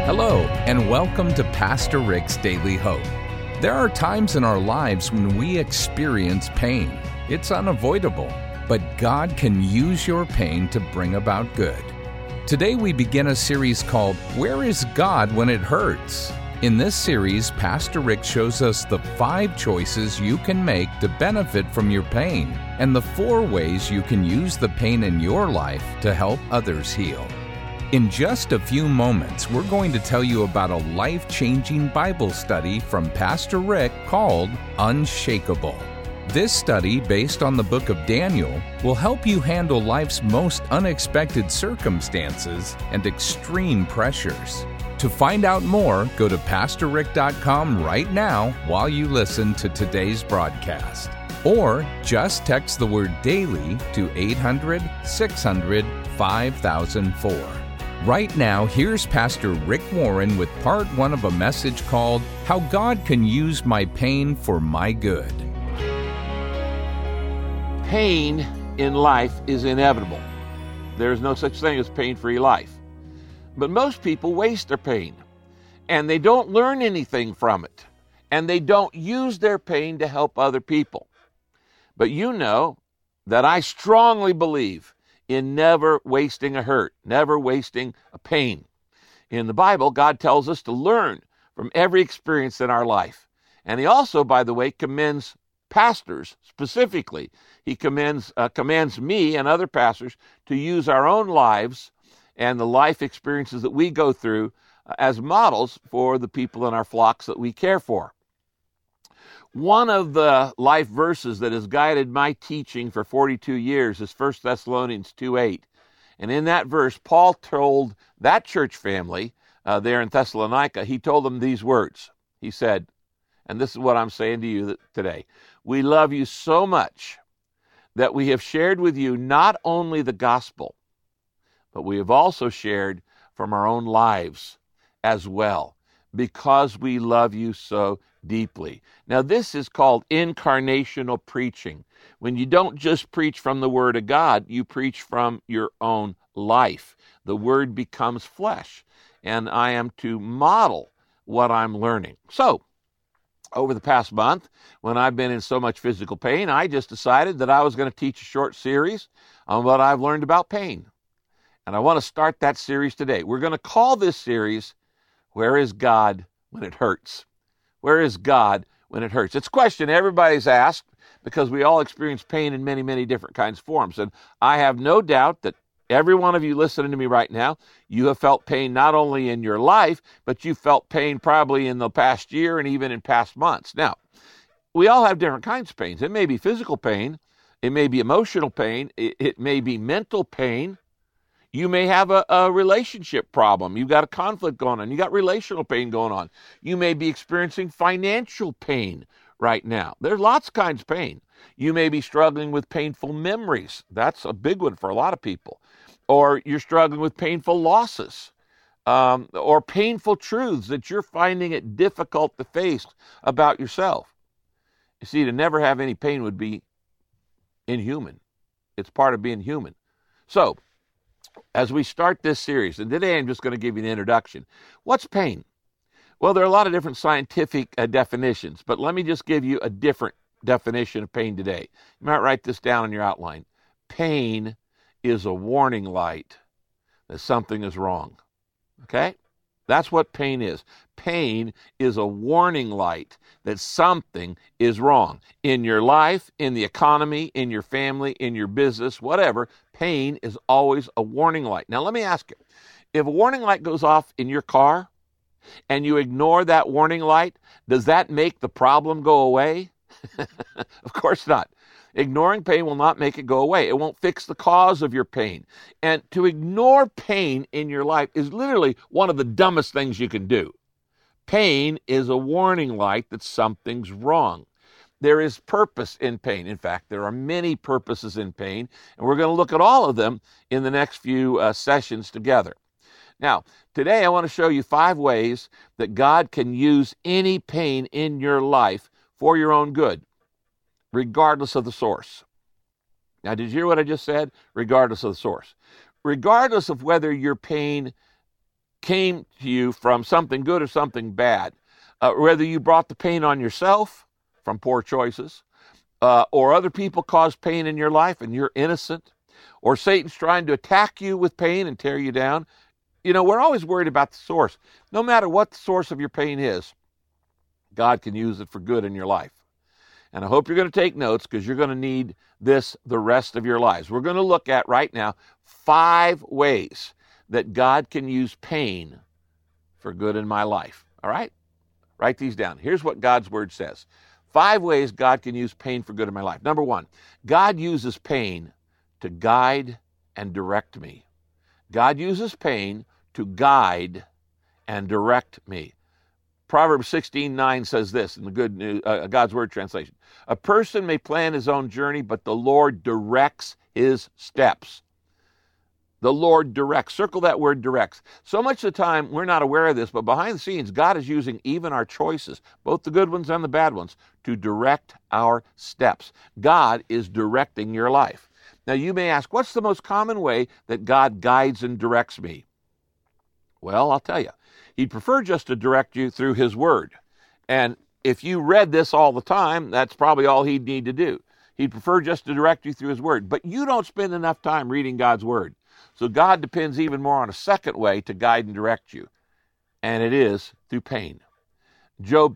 Hello, and welcome to Pastor Rick's Daily Hope. There are times in our lives when we experience pain. It's unavoidable, but God can use your pain to bring about good. Today we begin a series called, Where is God When It Hurts? In this series, Pastor Rick shows us the 5 choices you can make to benefit from your pain, and the 4 ways you can use the pain in your life to help others heal. In just a few moments, we're going to tell you about a life-changing Bible study from Pastor Rick called Unshakable. This study, based on the book of Daniel, will help you handle life's most unexpected circumstances and extreme pressures. To find out more, go to PastorRick.com right now while you listen to today's broadcast. Or just text the word DAILY to 800-600-5004. Right now, here's Pastor Rick Warren with part 1 of a message called, How God Can Use My Pain for My Good. Pain in life is inevitable. There's no such thing as pain-free life. But most people waste their pain, and they don't learn anything from it, and they don't use their pain to help other people. But you know that I strongly believe in never wasting a hurt, never wasting a pain. In the Bible, God tells us to learn from every experience in our life. And he also, by the way, commends pastors specifically. He commands me and other pastors to use our own lives and the life experiences that we go through as models for the people in our flocks that we care for. One of the life verses that has guided my teaching for 42 years is 1 Thessalonians 2:8. And in that verse, Paul told that church family there in Thessalonica, he told them these words. He said, and this is what I'm saying to you today, we love you so much that we have shared with you not only the gospel, but we have also shared from our own lives as well, because we love you so deeply. Now, this is called incarnational preaching. When you don't just preach from the Word of God, you preach from your own life. The Word becomes flesh, and I am to model what I'm learning. So, over the past month, when I've been in so much physical pain, I just decided that I was going to teach a short series on what I've learned about pain. And I want to start that series today. We're going to call this series, Where is God When It Hurts? Where is God when it hurts? It's a question everybody's asked because we all experience pain in many, many different kinds of forms. And I have no doubt that every one of you listening to me right now, you have felt pain not only in your life, but you felt pain probably in the past year and even in past months. Now, we all have different kinds of pains. It may be physical pain. It may be emotional pain. It may be mental pain. You may have a relationship problem. You've got a conflict going on. You got relational pain going on. You may be experiencing financial pain right now. There's lots of kinds of pain. You may be struggling with painful memories. That's a big one for a lot of people. Or you're struggling with painful losses, or painful truths that you're finding it difficult to face about yourself. You see, to never have any pain would be inhuman. It's part of being human. So, as we start this series, and today I'm just going to give you an introduction. What's pain? Well, there are a lot of different scientific definitions, but let me just give you a different definition of pain today. You might write this down in your outline. Pain is a warning light that something is wrong. Okay? That's what pain is. Pain is a warning light that something is wrong. In your life, in the economy, in your family, in your business, whatever, pain is always a warning light. Now, let me ask you, if a warning light goes off in your car and you ignore that warning light, does that make the problem go away? Of course not. Ignoring pain will not make it go away. It won't fix the cause of your pain. And to ignore pain in your life is literally one of the dumbest things you can do. Pain is a warning light that something's wrong. There is purpose in pain. In fact, there are many purposes in pain, and we're going to look at all of them in the next few sessions together. Now, today I want to show you 5 ways that God can use any pain in your life for your own good, regardless of the source. Now, did you hear what I just said? Regardless of the source. Regardless of whether your pain came to you from something good or something bad, whether you brought the pain on yourself from poor choices, or other people caused pain in your life and you're innocent, or Satan's trying to attack you with pain and tear you down. We're always worried about the source. No matter what the source of your pain is, God can use it for good in your life. And I hope you're going to take notes, because you're going to need this the rest of your lives. We're going to look at right now 5 ways that God can use pain for good in my life. All right? Write these down. Here's what God's word says. 5 ways God can use pain for good in my life. Number 1, God uses pain to guide and direct me. God uses pain to guide and direct me. Proverbs 16:9 says this in the Good News, God's Word translation. A person may plan his own journey, but the Lord directs his steps. The Lord directs. Circle that word directs. So much of the time, we're not aware of this, but behind the scenes, God is using even our choices, both the good ones and the bad ones, to direct our steps. God is directing your life. Now, you may ask, what's the most common way that God guides and directs me? Well, I'll tell you. He'd prefer just to direct you through his word. And if you read this all the time, that's probably all he'd need to do. He'd prefer just to direct you through his word. But you don't spend enough time reading God's word. So God depends even more on a second way to guide and direct you. And it is through pain. Job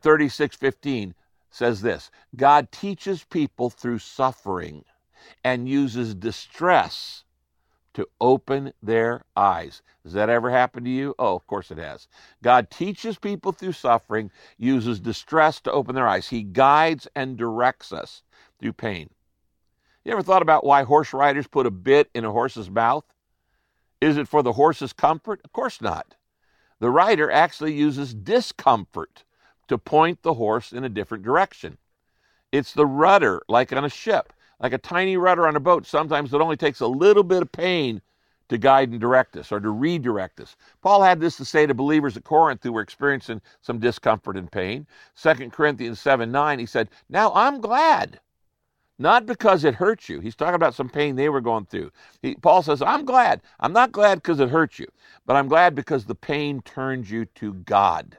36:15 says this, God teaches people through suffering and uses distress to open their eyes. Has that ever happened to you? Oh, of course it has. God teaches people through suffering, uses distress to open their eyes. He guides and directs us through pain. You ever thought about why horse riders put a bit in a horse's mouth? Is it for the horse's comfort? Of course not. The rider actually uses discomfort to point the horse in a different direction. It's the rudder, like on a ship. Like a tiny rudder on a boat, sometimes it only takes a little bit of pain to guide and direct us, or to redirect us. Paul had this to say to believers at Corinth who were experiencing some discomfort and pain. 2 Corinthians 7:9, he said, now I'm glad, not because it hurt you. He's talking about some pain they were going through. Paul says, I'm glad. I'm not glad because it hurt you, but I'm glad because the pain turns you to God.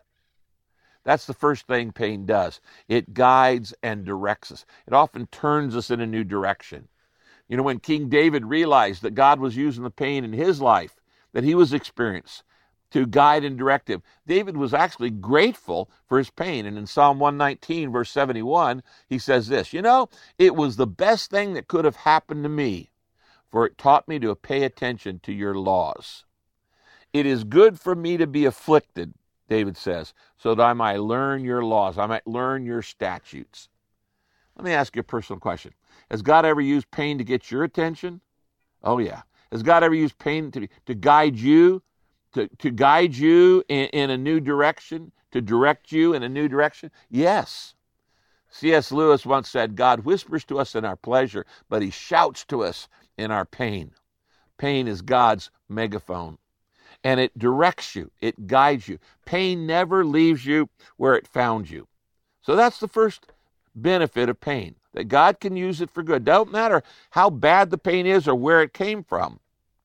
That's the first thing pain does. It guides and directs us. It often turns us in a new direction. When King David realized that God was using the pain in his life that he was experiencing to guide and direct him, David was actually grateful for his pain. And in Psalm 119, verse 71, he says this, it was the best thing that could have happened to me, for it taught me to pay attention to your laws. It is good for me to be afflicted, David says, so that I might learn your laws, I might learn your statutes. Let me ask you a personal question. Has God ever used pain to get your attention? Oh, yeah. Has God ever used pain to guide you, to guide you in a new direction, to direct you in a new direction? Yes. C.S. Lewis once said, God whispers to us in our pleasure, but he shouts to us in our pain. Pain is God's megaphone. And it directs you. It guides you. Pain never leaves you where it found you. So that's the first benefit of pain, that God can use it for good. Don't matter how bad the pain is or where it came from.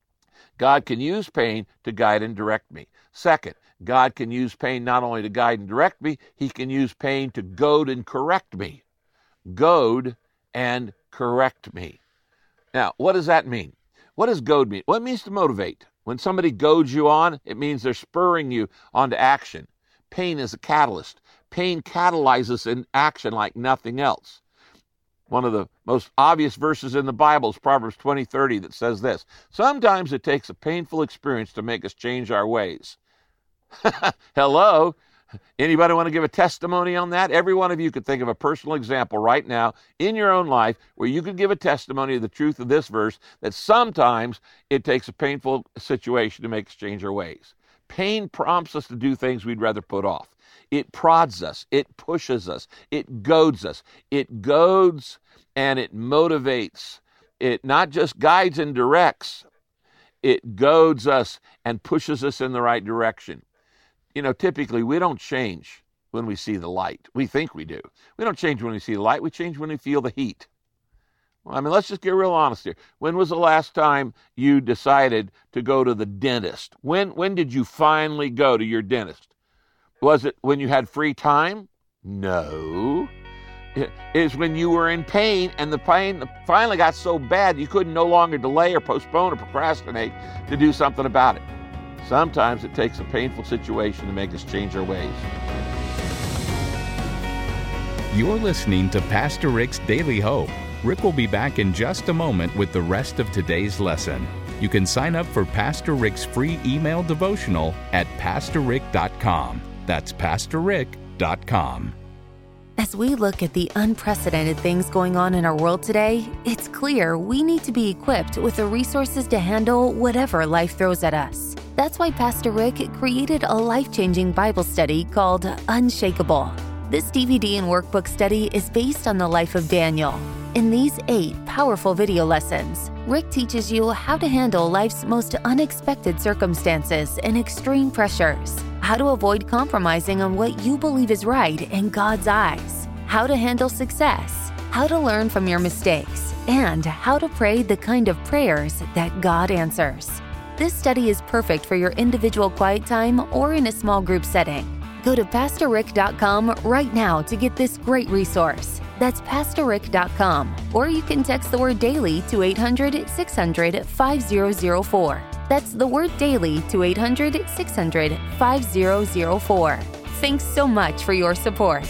God can use pain to guide and direct me. Second, God can use pain not only to guide and direct me, he can use pain to goad and correct me. Goad and correct me. Now, what does that mean? What does goad mean? Well, it means to motivate. When somebody goads you on, it means they're spurring you onto action. Pain is a catalyst. Pain catalyzes in action like nothing else. One of the most obvious verses in the Bible is Proverbs 20:30 that says this, sometimes it takes a painful experience to make us change our ways. Hello? Anybody want to give a testimony on that? Every one of you could think of a personal example right now in your own life where you could give a testimony of the truth of this verse, that sometimes it takes a painful situation to make us change our ways. Pain prompts us to do things we'd rather put off. It prods us. It pushes us. It goads us. It goads and it motivates. It not just guides and directs. It goads us and pushes us in the right direction. Typically we don't change when we see the light. We think we do. We don't change when we see the light. We change when we feel the heat. I mean, let's just get real honest here. When was the last time you decided to go to the dentist? When did you finally go to your dentist? Was it when you had free time? No. It is when you were in pain, and the pain finally got so bad you couldn't no longer delay or postpone or procrastinate to do something about it. Sometimes it takes a painful situation to make us change our ways. You're listening to Pastor Rick's Daily Hope. Rick will be back in just a moment with the rest of today's lesson. You can sign up for Pastor Rick's free email devotional at PastorRick.com. That's PastorRick.com. As we look at the unprecedented things going on in our world today, it's clear we need to be equipped with the resources to handle whatever life throws at us. That's why Pastor Rick created a life-changing Bible study called Unshakable. This DVD and workbook study is based on the life of Daniel. In these 8 powerful video lessons, Rick teaches you how to handle life's most unexpected circumstances and extreme pressures, how to avoid compromising on what you believe is right in God's eyes, how to handle success, how to learn from your mistakes, and how to pray the kind of prayers that God answers. This study is perfect for your individual quiet time or in a small group setting. Go to PastorRick.com right now to get this great resource. That's PastorRick.com, or you can text the word DAILY to 800-600-5004. That's the word DAILY to 800-600-5004. Thanks so much for your support.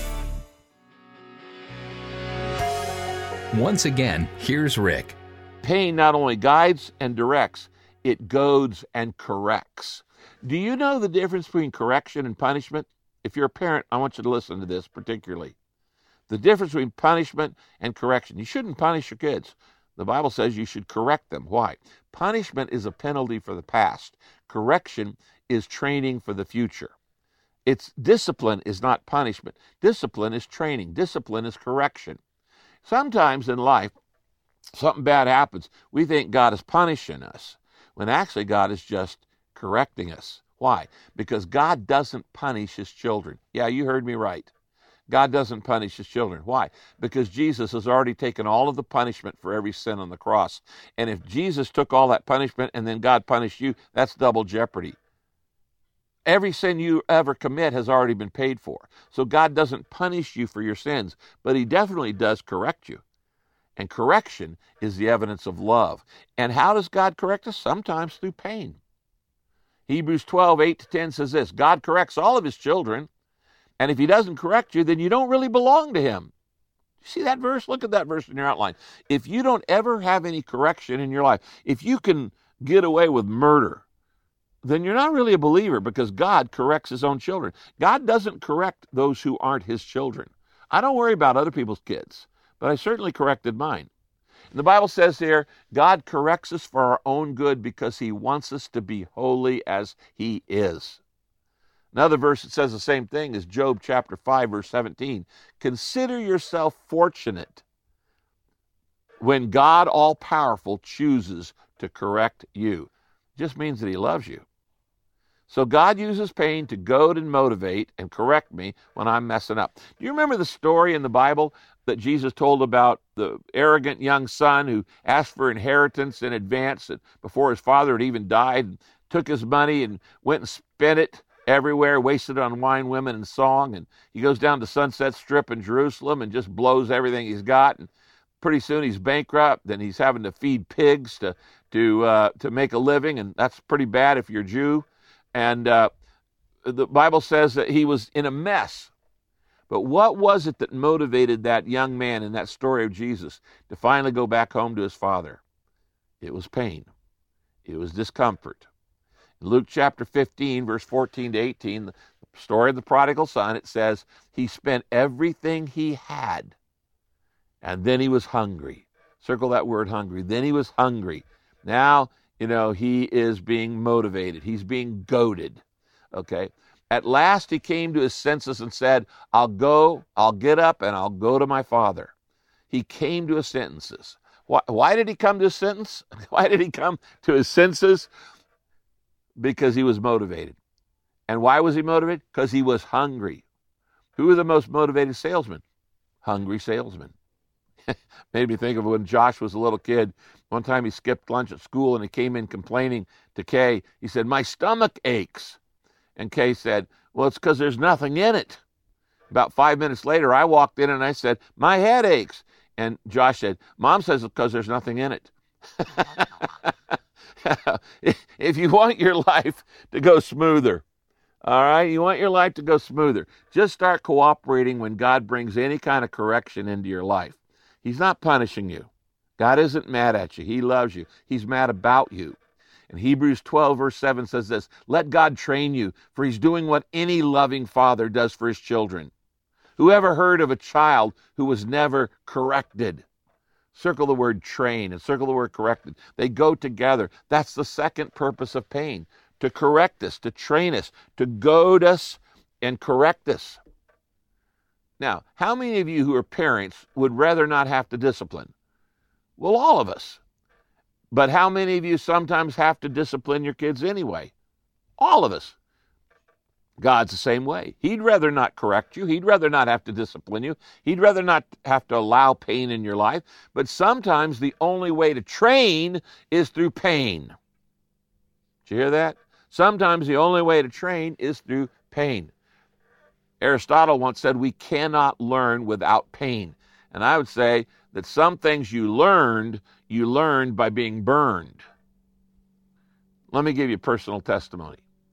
Once again, here's Rick. Pain not only guides and directs, it goads and corrects. Do you know the difference between correction and punishment? If you're a parent, I want you to listen to this particularly. The difference between punishment and correction. You shouldn't punish your kids. The Bible says you should correct them. Why? Punishment is a penalty for the past. Correction is training for the future. It's discipline is not punishment. Discipline is training. Discipline is correction. Sometimes in life, something bad happens. We think God is punishing us, when actually God is just correcting us. Why? Because God doesn't punish his children. Yeah, you heard me right. God doesn't punish his children. Why? Because Jesus has already taken all of the punishment for every sin on the cross. And if Jesus took all that punishment and then God punished you, that's double jeopardy. Every sin you ever commit has already been paid for. So God doesn't punish you for your sins, but he definitely does correct you. And correction is the evidence of love. And how does God correct us? Sometimes through pain. Hebrews 12:8-10 says this: God corrects all of his children, and if he doesn't correct you, then you don't really belong to him. You see that verse? Look at that verse in your outline. If you don't ever have any correction in your life, if you can get away with murder, then you're not really a believer, because God corrects his own children. God doesn't correct those who aren't his children. I don't worry about other people's kids, but I certainly corrected mine. And the Bible says here, God corrects us for our own good because he wants us to be holy as he is. Another verse that says the same thing is Job chapter 5, verse 17. Consider yourself fortunate when God all-powerful chooses to correct you. It just means that he loves you. So God uses pain to goad and motivate and correct me when I'm messing up. Do you remember the story in the Bible that Jesus told about the arrogant young son who asked for inheritance in advance before his father had even died, and took his money and went and spent it everywhere, wasted it on wine, women, and song? And he goes down to Sunset Strip in Jerusalem and just blows everything he's got. And pretty soon he's bankrupt. Then he's having to feed pigs to make a living, and that's pretty bad if you're a Jew. And the Bible says that he was in a mess. But what was it that motivated that young man in that story of Jesus to finally go back home to his father? It was pain. It was discomfort. In Luke chapter 15, verse 14-18, the story of the prodigal son, it says, he spent everything he had, and then he was hungry. Circle that word, hungry. Then he was hungry. Now, he is being motivated. He's being goaded. Okay? At last he came to his senses and said, I'll get up and I'll go to my father. He came to his senses. Why did he come to his sentence? Why did he come to his senses? Because he was motivated. And why was he motivated? Because he was hungry. Who are the most motivated salesmen? Hungry salesmen. Made me think of when Josh was a little kid. One time he skipped lunch at school and he came in complaining to Kay. He said, "My stomach aches." And Kay said, "Well, it's because there's nothing in it." About 5 minutes later, I walked in and I said, "My head aches." And Josh said, "Mom says it's because there's nothing in it." If you want your life to go smoother, all right, you want your life to go smoother, just start cooperating when God brings any kind of correction into your life. He's not punishing you. God isn't mad at you. He loves you. He's mad about you. And Hebrews 12, verse 7 says this, "Let God train you, for he's doing what any loving father does for his children. Who ever heard of a child who was never corrected?" Circle the word train and circle the word corrected. They go together. That's the second purpose of pain, to correct us, to train us, to goad us and correct us. Now, how many of you who are parents would rather not have to discipline? Well, all of us. But how many of you sometimes have to discipline your kids anyway? All of us. God's the same way. He'd rather not correct you. He'd rather not have to discipline you. He'd rather not have to allow pain in your life. But sometimes the only way to train is through pain. Did you hear that? Sometimes the only way to train is through pain. Aristotle once said, "We cannot learn without pain." And I would say that some things you learned by being burned. Let me give you a personal testimony.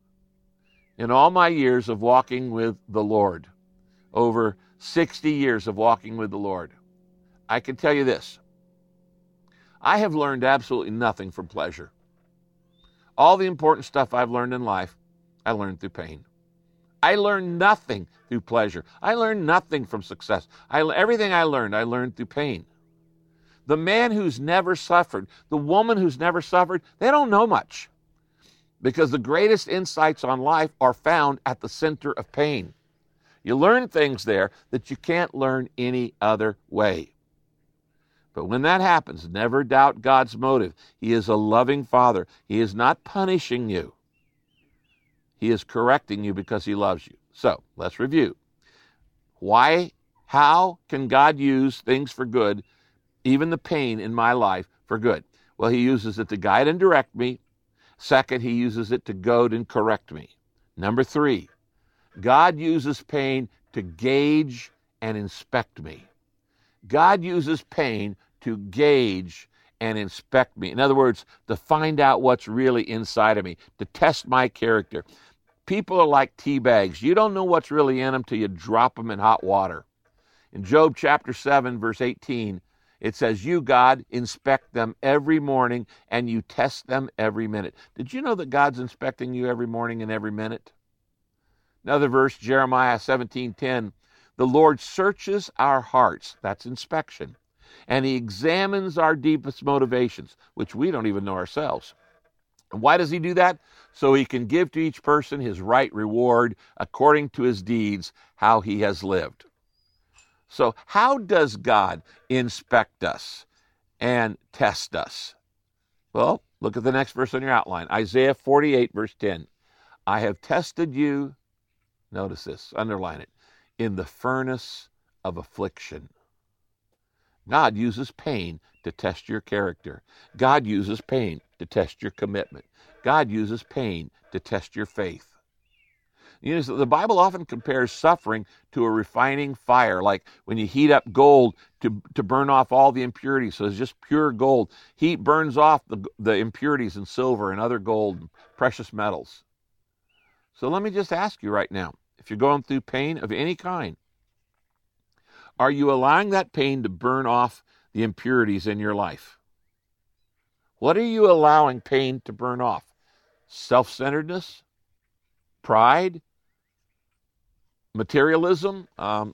In all my years of walking with the Lord, over 60 years of walking with the Lord, I can tell you this. I have learned absolutely nothing from pleasure. All the important stuff I've learned in life, I learned through pain. I learned nothing through pleasure. I learned nothing from success. Everything I learned through pain. The man who's never suffered, the woman who's never suffered, they don't know much. Because the greatest insights on life are found at the center of pain. You learn things there that you can't learn any other way. But when that happens, never doubt God's motive. He is a loving Father. He is not punishing you. He is correcting you because he loves you. So, let's review. How can God use things for good, even the pain in my life, for good? Well, he uses it to guide and direct me. Second, he uses it to goad and correct me. Number 3, God uses pain to gauge and inspect me. God uses pain to gauge and inspect me. In other words, to find out what's really inside of me, to test my character. People are like tea bags. You don't know what's really in them till you drop them in hot water. In Job chapter 7, verse 18, it says, "You, God, inspect them every morning, and you test them every minute." Did you know that God's inspecting you every morning and every minute? Another verse, Jeremiah 17:10, "The Lord searches our hearts," that's inspection, "and he examines our deepest motivations," which we don't even know ourselves. And why does he do that? So he can give to each person his right reward according to his deeds, how he has lived. So how does God inspect us and test us? Well, look at the next verse on your outline. Isaiah 48, verse 10. "I have tested you," notice this, underline it, "in the furnace of affliction." God uses pain to test your character. God uses pain to test your commitment. God uses pain to test your faith. You know, so the Bible often compares suffering to a refining fire, like when you heat up gold to burn off all the impurities. So it's just pure gold. Heat burns off the impurities in silver and other gold and precious metals. So let me just ask you right now, if you're going through pain of any kind, are you allowing that pain to burn off the impurities in your life? What are you allowing pain to burn off? Self-centeredness? Pride? Materialism?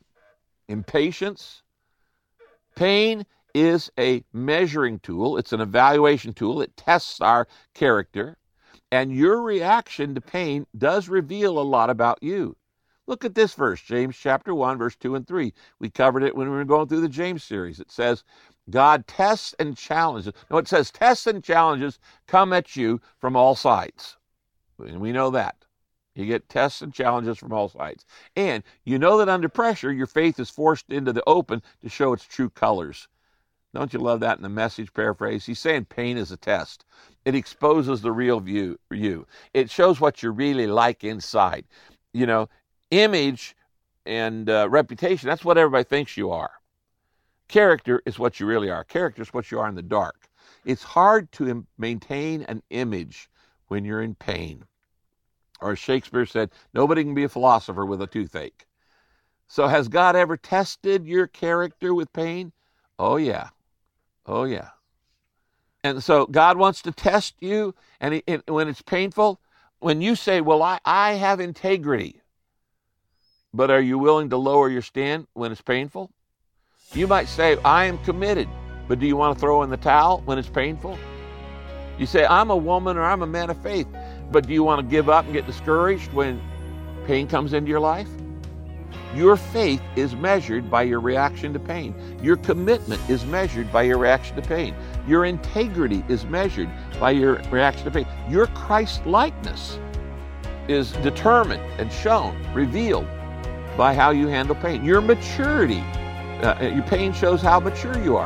Impatience? Pain is a measuring tool. It's an evaluation tool. It tests our character. And your reaction to pain does reveal a lot about you. Look at this verse, James chapter 1, verse 2 and 3. We covered it when we were going through the James series. It says, God tests and challenges. No, it says tests and challenges come at you from all sides. And we know that. You get tests and challenges from all sides. And you know that under pressure, your faith is forced into the open to show its true colors. Don't you love that in the Message paraphrase? He's saying pain is a test. It exposes the real you. It shows what you're really like inside. You know, image and reputation, that's what everybody thinks you are. Character is what you really are. Character is what you are in the dark. It's hard to maintain an image when you're in pain. Or as Shakespeare said, nobody can be a philosopher with a toothache. So has God ever tested your character with pain? Oh, yeah. Oh, yeah. And so God wants to test you, and when it's painful, when you say, well, I have integrity, but are you willing to lower your stand when it's painful? You might say, I am committed, but do you want to throw in the towel when it's painful? You say, I'm a woman or I'm a man of faith, but do you want to give up and get discouraged when pain comes into your life? Your faith is measured by your reaction to pain. Your commitment is measured by your reaction to pain. Your integrity is measured by your reaction to pain. Your Christ-likeness is determined and shown, revealed by how you handle pain. Your maturity, your pain shows how mature you are.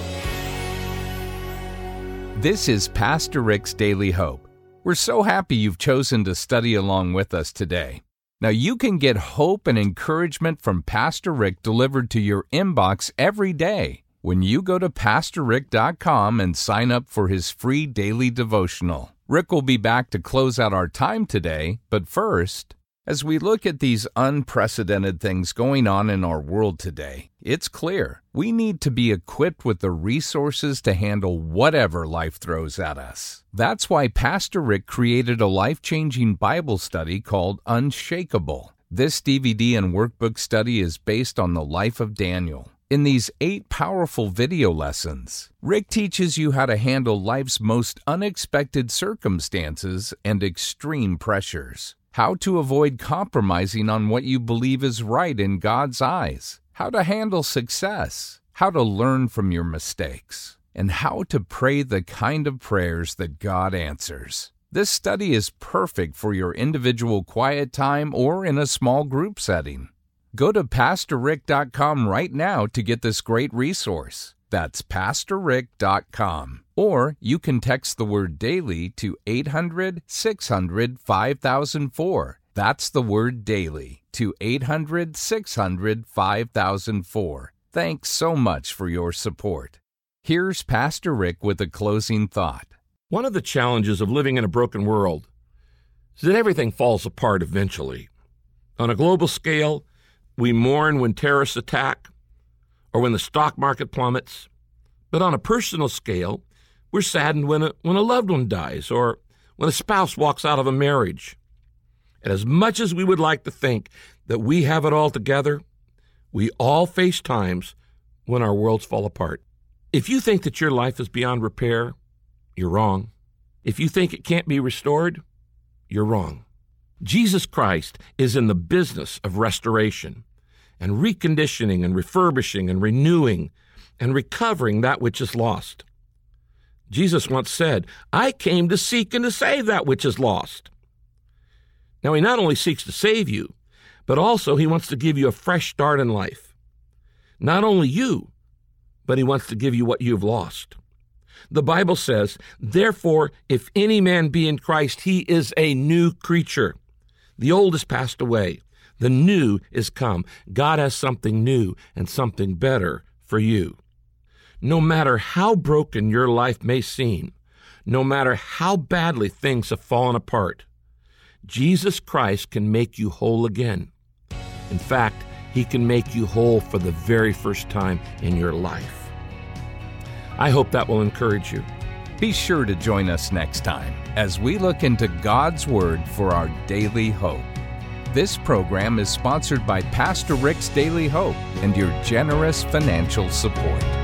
This is Pastor Rick's Daily Hope. We're so happy you've chosen to study along with us today. Now, you can get hope and encouragement from Pastor Rick delivered to your inbox every day when you go to PastorRick.com and sign up for his free daily devotional. Rick will be back to close out our time today, but first, as we look at these unprecedented things going on in our world today, it's clear we need to be equipped with the resources to handle whatever life throws at us. That's why Pastor Rick created a life-changing Bible study called Unshakable. This DVD and workbook study is based on the life of Daniel. In these 8 powerful video lessons, Rick teaches you how to handle life's most unexpected circumstances and extreme pressures. How to avoid compromising on what you believe is right in God's eyes. How to handle success. How to learn from your mistakes. And how to pray the kind of prayers that God answers. This study is perfect for your individual quiet time or in a small group setting. Go to PastorRick.com right now to get this great resource. That's PastorRick.com. Or you can text the word daily to 800-600-5004. That's the word daily to 800-600-5004. Thanks so much for your support. Here's Pastor Rick with a closing thought. One of the challenges of living in a broken world is that everything falls apart eventually. On a global scale, we mourn when terrorists attack or when the stock market plummets. But on a personal scale, we're saddened when a loved one dies or when a spouse walks out of a marriage. And as much as we would like to think that we have it all together, we all face times when our worlds fall apart. If you think that your life is beyond repair, you're wrong. If you think it can't be restored, you're wrong. Jesus Christ is in the business of restoration and reconditioning and refurbishing and renewing and recovering that which is lost. Jesus once said, I came to seek and to save that which is lost. Now, he not only seeks to save you, but also he wants to give you a fresh start in life. Not only you, but he wants to give you what you've lost. The Bible says, therefore, if any man be in Christ, he is a new creature. The old has passed away. The new is come. God has something new and something better for you. No matter how broken your life may seem, no matter how badly things have fallen apart, Jesus Christ can make you whole again. In fact, he can make you whole for the very first time in your life. I hope that will encourage you. Be sure to join us next time as we look into God's Word for our daily hope. This program is sponsored by Pastor Rick's Daily Hope and your generous financial support.